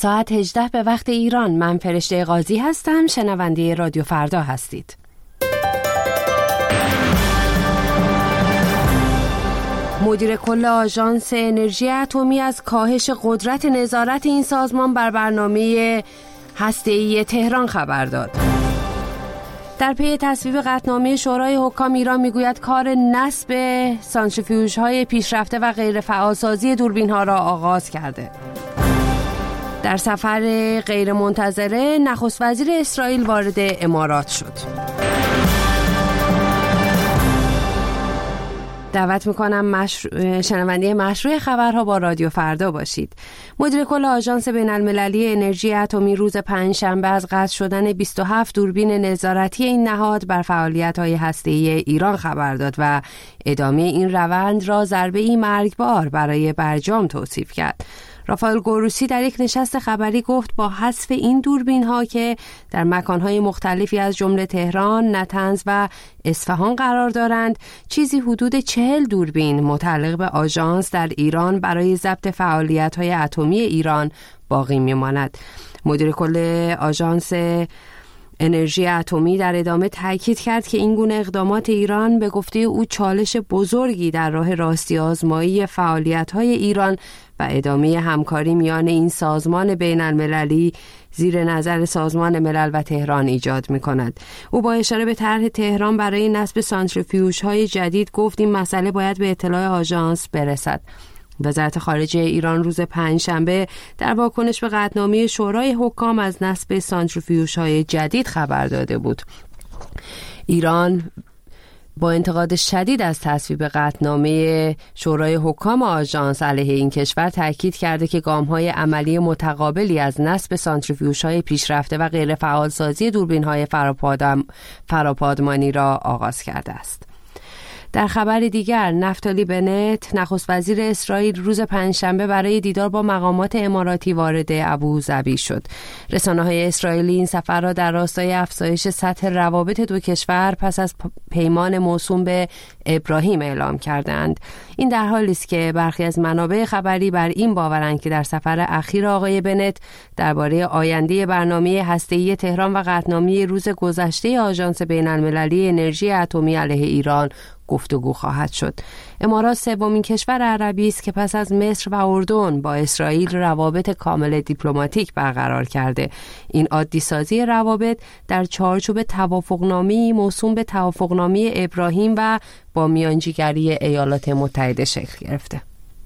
ساعت 18 به وقت ایران. من فرشته قاضی هستم. شنونده رادیو فردا هستید. مدیر کل آژانس انرژی اتمی از کاهش قدرت نظارت این سازمان بر برنامه هسته‌ای تهران خبر داد. در پی تصویب قطعنامه شورای حکام ایران میگوید کار نصب سانتریفیوژهای پیشرفته و غیر فعالسازی دوربین‌ها را آغاز کرده. در سفر غیر منتظره نخست وزیر اسرائیل وارد امارات شد. دعوت میکنم شنونده مشروع خبرها با رادیو فردا باشید. مدیر کل آژانس بین‌المللی انرژی اتمی روز پنجشنبه از قطع شدن 27 دوربین نظارتی این نهاد بر فعالیت‌های هسته‌ای ایران خبر داد و ادامه این روند را ضربه‌ای مرگبار برای برجام توصیف کرد. رافائل گروسی در یک نشست خبری گفت با حذف این دوربین ها که در مکانهای مختلفی از جمله تهران، نطنز و اصفهان قرار دارند، چیزی حدود 40 دوربین متعلق به آژانس در ایران برای ضبط فعالیت‌های اتمی ایران باقی می‌ماند. مدیر کل آژانس انرژی اتمی در ادامه تاکید کرد که این گونه اقدامات ایران به گفته او چالش بزرگی در راه راستی آزمایی فعالیت‌های ایران و ادامه همکاری میان این سازمان بین‌المللی زیر نظر سازمان ملل و تهران ایجاد می‌کند. او با اشاره به طرح تهران برای نصب سانتریفیوژهای جدید گفت این مسئله باید به اطلاع آژانس برسد. وزارت خارجه ایران روز پنجشنبه در واکنش به قطعنامه شورای حکام از نصب سانتریفیوژهای جدید خبر داده بود. ایران با انتقاد شدید از تصویب قطعنامه شورای حکام آژانس علیه این کشور تاکید کرده که گام‌های عملی متقابلی از نصب سانتریفیوژهای پیشرفته و غیر فعالسازی دوربین‌های فراپادمانی را آغاز کرده است. در خبر دیگر، نفتالی بنت نخست وزیر اسرائیل روز پنجشنبه برای دیدار با مقامات اماراتی وارد ابوظبی شد. رسانه‌های اسرائیلی این سفر را در راستای افزایش سطح روابط دو کشور پس از پیمان موسوم به ابراهیم اعلام کردند. این در حالی است که برخی از منابع خبری بر این باورند که در سفر اخیر آقای بنت درباره آینده برنامه هسته‌ای تهران و قطعنامه روز گذشته آژانس بین‌المللی انرژی اتمی علیه ایران گفتگو خواهد شد. امارات سومین کشور عربی است که پس از مصر و اردن با اسرائیل روابط کامل دیپلماتیک برقرار کرده. این عادی سازی روابط در چارچوب توافقنامه‌ای موسوم به توافقنامه ابراهیم و با میانجیگری ایالات متحده شکل گرفته.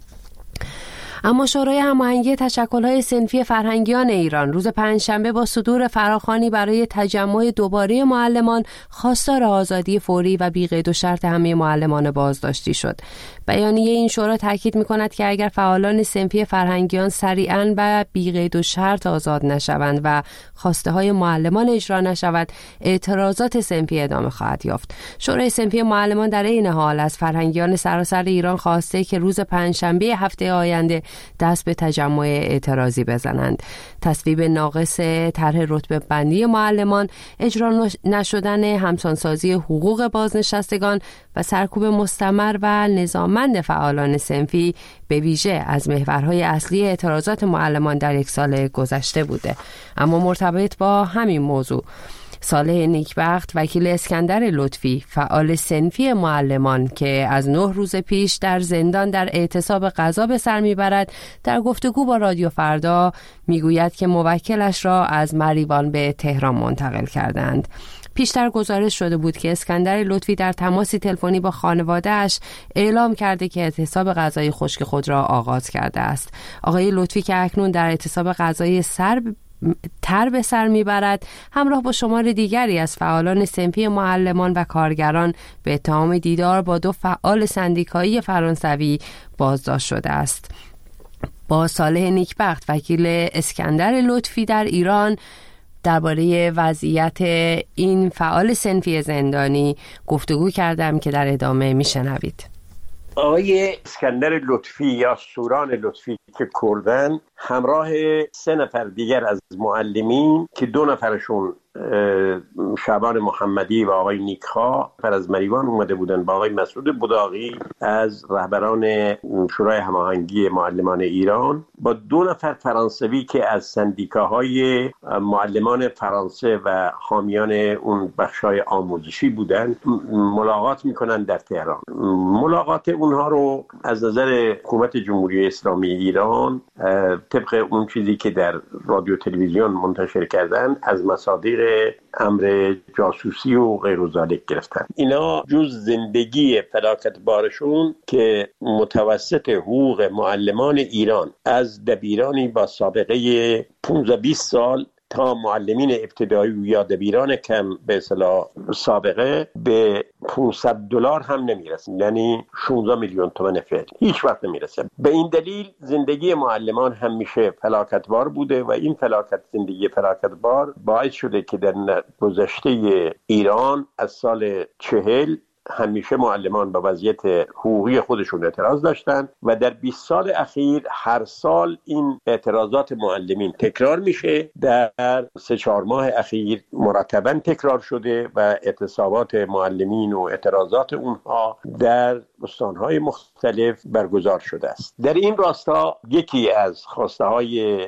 اما شورای هماهنگی تشکل‌های صنفی فرهنگیان ایران روز پنجشنبه با صدور فراخوانی برای تجمع دوباره معلمان خواستار آزادی فوری و بی قید و شرط همه معلمان بازداشتی شد. بیانیه این شورا تاکید می‌کند که اگر فعالان صنفی فرهنگیان سریعاً و بی قید و شرط آزاد نشوند و خواسته‌های معلمان اجرا نشود، اعتراضات صنفی ادامه خواهد یافت. شورای صنفی معلمان در این حال از فرهنگیان سراسر ایران خواسته که روز پنجشنبه هفته آینده دست به تجمع اعتراضی بزنند. تصویب ناقص طرح رتبه بندی معلمان، اجرا نشدن همسانسازی حقوق بازنشستگان و سرکوب مستمر و نظاممند فعالان صنفی به ویژه از محورهای اصلی اعتراضات معلمان در یک سال گذشته بوده. اما مرتبط با همین موضوع، صالح نیکبخت وکیل اسکندر لطفی فعال صنفی معلمان که از 9 روز پیش در زندان در اعتصاب قضا به سر میبرد، در گفتگو با رادیو فردا میگوید که موکلش را از مریوان به تهران منتقل کردند. پیشتر گزارش شده بود که اسکندر لطفی در تماسی تلفنی با خانواده‌اش اعلام کرده که اعتصاب غذایی خشک خود را آغاز کرده است. آقای لطفی که اکنون در اعتصاب غذایی تر به سر میبرد، همراه با شمار دیگری از فعالان صنفی معلمان و کارگران به اتهام دیدار با 2 فعال سندیکایی فرانسوی بازداشت شده است. با صالح نیکبخت وکیل اسکندر لطفی در ایران درباره وضعیت این فعال صنفی زندانی گفتگو کردم که در ادامه میشنوید. آقای اسکندر لطفی یا سوران لطفی که کردن همراه 3 نفر دیگر از معلمین که 2 نفرشون شعبان محمدی و آقای نیکخواه از مریوان اومده بودن با آقای مسعود بداغی از رهبران شورای هماهنگی معلمان ایران با 2 نفر فرانسوی که از سندیکاهای معلمان فرانسه و حامیان اون بخشای آموزشی بودن ملاقات میکنن در تهران. ملاقات اونها رو از نظر حکومت جمهوری اسلامی ایران طبق اون چیزی که در رادیو تلویزیون منتشر کردن از مصادیق امر جاسوسی و غیر ذالک گرفتن. اینا جز زندگی فلاکتبارشون که متوسط حقوق معلمان ایران از دبیرانی با سابقه 15-20 سال تا معلمین ابتدایی یا دبیران کم به اصطلاح سابقه به $500 هم نمیرسه، یعنی 16 میلیون تومان فعلی هیچ وقت نمیرسه. به این دلیل زندگی معلمان همیشه فلاکتبار بوده و این زندگی فلاکتبار باعث شده که در گذشته ایران از سال 40 همیشه معلمان به وضعیت حقوقی خودشون اعتراض داشتن و در 20 سال اخیر هر سال این اعتراضات معلمین تکرار میشه. در 3-4 ماه اخیر مرتباً تکرار شده و اعتصابات معلمین و اعتراضات اونها در استانهای مختلف برگزار شده است. در این راستا یکی از خواسته های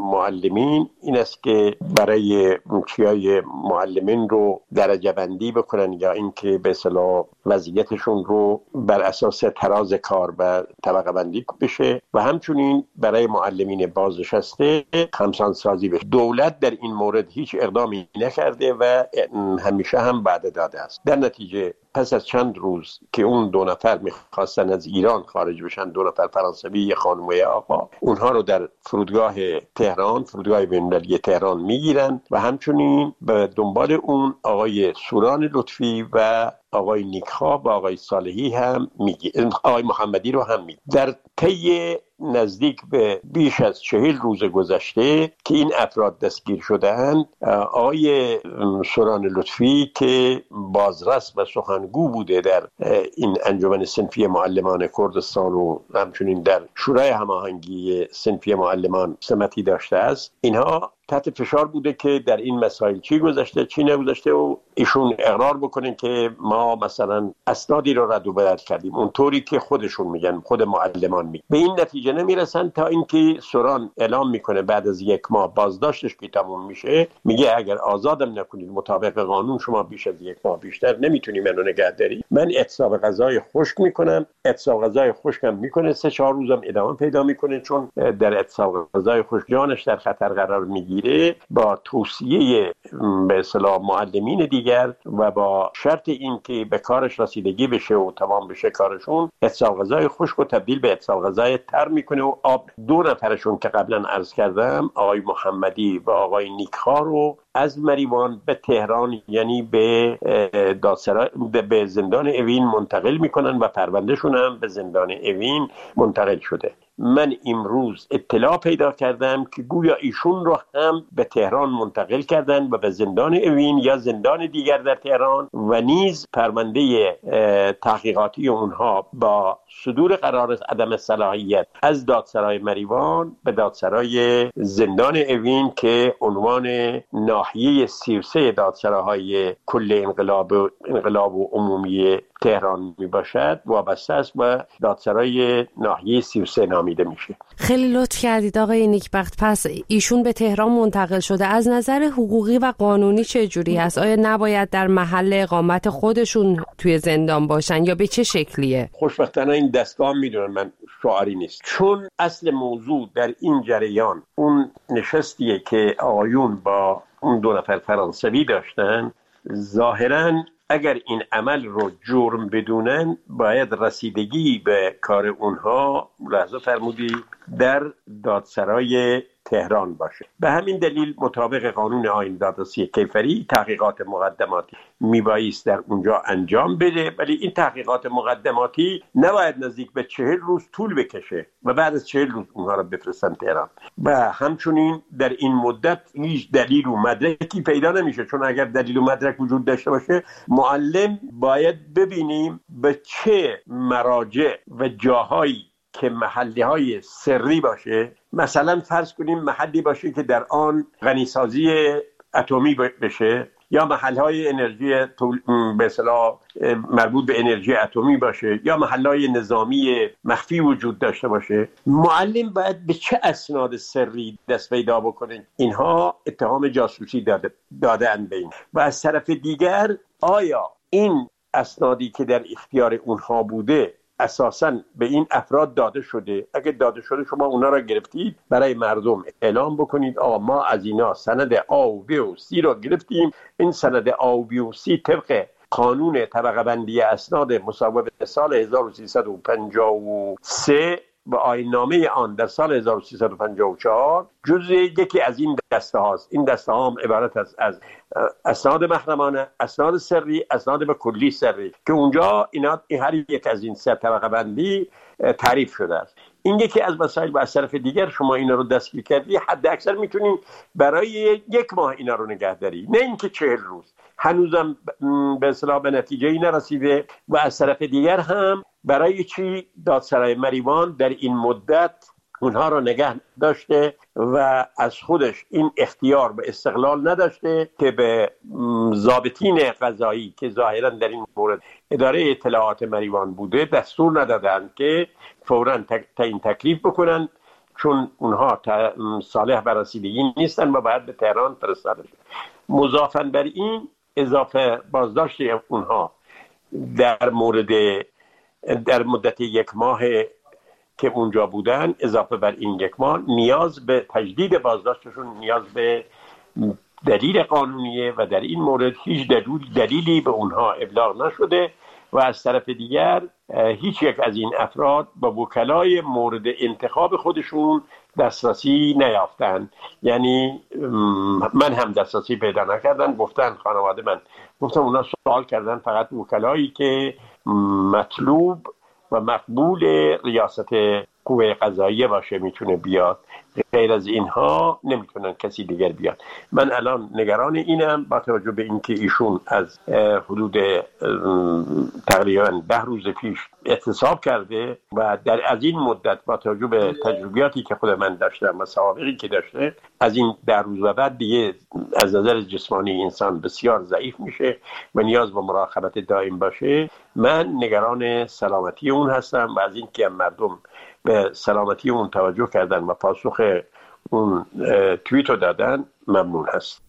معلمین این است که برای کیای معلمین رو درجه بندی بکنن یا اینکه به اصطلاح وضعیتشون رو بر اساس تراز کار و طبقه بندی بشه و همچنین برای معلمین بازنشسته خمسان سازی بشه. دولت در این مورد هیچ اقدامی نکرده و همیشه هم وعده داده است. در نتیجه پس از چند روز که اون 2 نفر میخواستن از ایران خارج بشن، 2 نفر فرانسوی، یه خانم و یه آقا، اونها رو در فرودگاه تهران، فرودگاه بین‌المللی تهران میگیرن و همچنین به دنبال اون آقای سوران لطفی و آقای نیکخواه و آقای صالحی هم میگیرن، آقای محمدی رو هم میگیرن. در طی نزدیک به بیش از 40 روز گذشته که این افراد دستگیر شدند، آقای سوران لطفی که بازرس و سخنگو بوده در این انجمن صنفی معلمان کردستان و همچنین در شورای هماهنگی صنفی معلمان سمتی داشته است، اینها تحت فشار بوده که در این مسائل چی گذشته چی نگذشته و ایشون اقرار بکنن که ما مثلا اسنادی رو رد و بدل کردیم اونطوری که خودشون میگن، خود معلمان میگن. به این نتیجه نمیرسن تا اینکه سوران اعلام میکنه بعد از 1 ماه بازداشتش که تموم میشه، میگه اگر آزادم نکنید مطابق قانون شما بیش از 1 ماه بیشتر نمیتونی منو نگه داری، من اعتصاب غذای خشک میکنم. اعتصاب غذای خشکم میکنه 3-4 روزم ادامه پیدا میکنه، چون در اعتصاب غذای خشک جانش در خطر قرار میگیره. با توصیه به اصطلاح معلمین دیگر و با شرط این که به کارش رسیدگی بشه و تمام بشه کارشون، اعتصاب غذای خشک رو تبدیل به اعتصاب غذای تر میکنه و 2 نفرشون که قبلا عرض کردم، آقای محمدی و آقای نیکخواه رو از مریوان به تهران یعنی به دادسرای به زندان اوین منتقل میکنن و پروندهشون هم به زندان اوین منتقل شده. من امروز اطلاع پیدا کردم که گویا ایشون رو هم به تهران منتقل کردن و به زندان اوین یا زندان دیگر در تهران و نیز پرونده تحقیقاتی اونها با صدور قرار عدم صلاحیت از دادسرای مریوان به دادسرای زندان اوین که عنوان ناحیه 33 دادسراهای کل انقلاب و عمومی تهران می باشد وابسته است و دادسرای ناحیه 33 نامیده میشه. خیلی لطف کردید آقای نیکبخت. پس ایشون به تهران منتقل شده. از نظر حقوقی و قانونی چه جوری هست؟ آیا نباید در محل اقامت خودشون توی زندان باشن یا به چه شکلیه؟ خوشبختانه این دستگاه میدونن من شعاری نیست، چون اصل موضوع در این جریان اون نشستیه که آقایون با اون 2 نفر فرانسوی داشتن. ظاهراً اگر این عمل رو جرم بدونن باید رسیدگی به کار اونها لحظه فرمودی در دادسرای تهران باشه. به همین دلیل مطابق قانون آیین دادرسی کیفری تحقیقات مقدماتی میبایست در اونجا انجام بده، ولی این تحقیقات مقدماتی نباید نزدیک به 40 روز طول بکشه و بعد از 40 روز اونها رو بفرستن تهران. و همچنین در این مدت هیچ دلیل و مدرکی پیدا نمیشه، چون اگر دلیل و مدرک وجود داشته باشه معلم باید ببینیم به چه مراجع و جاهایی که محلی‌های سری باشه، مثلا فرض کنیم محلی باشه که در آن غنیسازی اتمی بشه یا محل‌های انرژی به اصطلاح مربوط به انرژی اتمی باشه یا محل‌های نظامی مخفی وجود داشته باشه، معلم باید به چه اسناد سری دست پیدا بکنه؟ اینها اتهام جاسوسی دادن به این. و از طرف دیگر آیا این اسنادی که در اختیار اونها بوده اساساً به این افراد داده شده؟ اگه داده شده شما اونا را گرفتید، برای مردم اعلام بکنید آقا ما از اینا سند A و B و C را گرفتیم، این سند A و B و C طبق قانون طبقه بندی اسناد مصوب سال 1353 و آیین‌نامه آن در سال 1354 جزء یکی از این دسته هاست. این دسته ها هم عبارت از اسناد محرمانه، اسناد سری، اسناد به کلی سری که اونجا اینا هر یک از این سه طبقه بندی تعریف شده است. این یکی از مسائل. و از طرف دیگر شما اینا رو دستگیر کردی، حد اکثر میتونین برای 1 ماه اینا رو نگهداری، نه اینکه 40 روز. هنوزم به اصطلاح به نتیجه‌ای نرسیده. و از طرف دیگر هم برای چی دادسرای مریوان در این مدت اونها را نگه داشته و از خودش این اختیار به استقلال نداشته که به ضابطین قضایی که ظاهرا در این مورد اداره اطلاعات مریوان بوده دستور ندادند که فوراً تعیین تکلیف بکنند، چون اونها صالح بر رسیدگی نیستن و باید به تهران فرستاده شد. مضافاً بر این اضافه بازداشت اونها در مدت 1 ماه که اونجا بودن، اضافه بر این 1 ماه نیاز به تجدید بازداشتشون نیاز به دلیل قانونیه و در این مورد هیچ دلیلی به اونها ابلاغ نشده. و از طرف دیگر هیچ یک از این افراد با وکلای مورد انتخاب خودشون دسترسی نیافتن. یعنی من هم دسترسی پیدا نکردن. گفتن خانواده من، گفتم اونا سوال کردن فقط وکلایی که مطلوب و مقبول ریاست قوه قضاییه باشه میتونه بیاد، غیر از اینها نمیتونن کسی دیگر بیاد. من الان نگران اینم با توجه به اینکه ایشون از حدود تقریبا 10 روز پیش اعتصاب کرده و از این مدت با توجه به تجربیاتی که خود من داشتم و سوابقی که داشته، از این 10 روز و بعد دیگه از نظر جسمانی انسان بسیار ضعیف میشه و نیاز به مراقبت دائم باشه. من نگران سلامتی اون هستم و از اینکه مردم به سلامتی اون توجه کردن و پاسخ اون توییت رو دادن ممنون هست.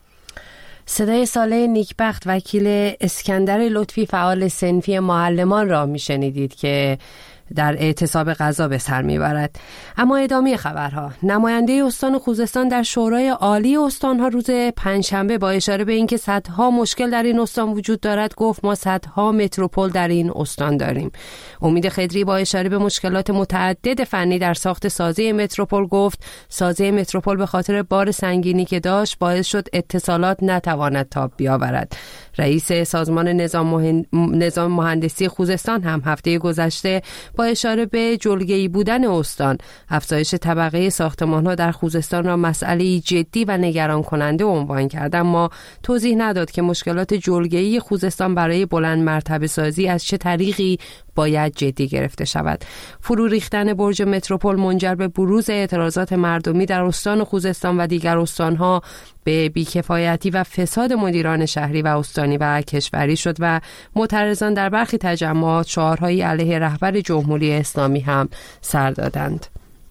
صدای صالح نیکبخت وکیل اسکندر لطفی فعال صنفی معلمان را میشنیدید که در اعتصاب غذا به سر میبرد. اما ادامه خبرها. نماینده استان خوزستان در شورای عالی استانها روز پنجشنبه با اشاره به اینکه صدها مشکل در این استان وجود دارد گفت ما صدها متروپول در این استان داریم. امید خضری با اشاره به مشکلات متعدد فنی در ساخت سازه متروپول گفت سازه متروپول به خاطر بار سنگینی که داشت باعث شد اتصالات نتواند تاب بیاورد. رئیس سازمان نظام مهندسی خوزستان هم هفته گذشته با اشاره به جلگه‌ای بودن استان افزایش طبقه ساختمان‌ها در خوزستان را مسئله‌ای جدی و نگران کننده عنوان کرد، اما توضیح نداد که مشکلات جلگه‌ای خوزستان برای بلند مرتبه سازی از چه طریقی باید جدی گرفته شود. فرو ریختن برج متروپول منجر به بروز اعتراضات مردمی در استان خوزستان و دیگر استان‌ها به بیکفایتی و فساد مدیران شهری و استانی و کشوری شد و معترضان در برخی تجمعات شعارهایی علیه رهبر جمهوری اسلامی هم سر دادند.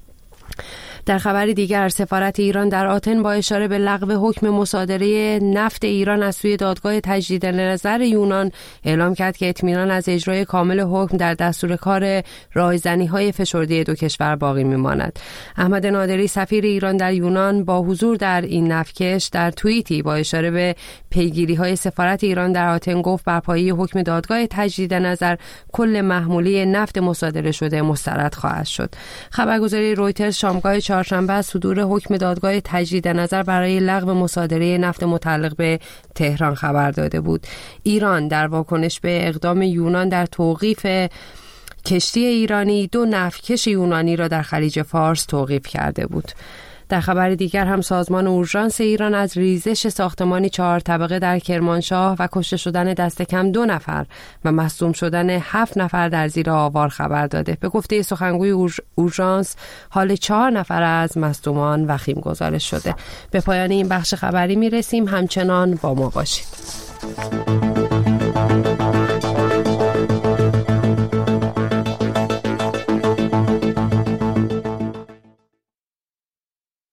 در خبری دیگر سفارت ایران در آتن با اشاره به لغو حکم مصادره نفت ایران از سوی دادگاه تجدید نظر یونان اعلام کرد که اطمینان از اجرای کامل حکم در دستور کار رایزنی‌های فشرده دو کشور باقی می‌ماند. احمد نادری سفیر ایران در یونان با حضور در این نفتکش در توییتی با اشاره به پیگیری‌های سفارت ایران در آتن گفت بر پایه حکم دادگاه تجدید نظر کل محموله نفت مصادره شده مسترد خواهد شد. خبرگزاری رویترز شامگاه چهارشنبه از صدور حکم دادگاه تجدید نظر برای لغو مصادره نفت متعلق به تهران خبر داده بود. ایران در واکنش به اقدام یونان در توقیف کشتی ایرانی 2 نفتکش یونانی را در خلیج فارس توقیف کرده بود. در خبر دیگر هم سازمان اورژانس ایران از ریزش ساختمانی 4 طبقه در کرمانشاه و کشته شدن دست کم 2 نفر و مصدوم شدن 7 نفر در زیر آوار خبر داده. به گفته سخنگوی اورژانس حال 4 نفر از مصدومان وخیم گزارش شده. به پایان این بخش خبری میرسیم. همچنان با ما باشید.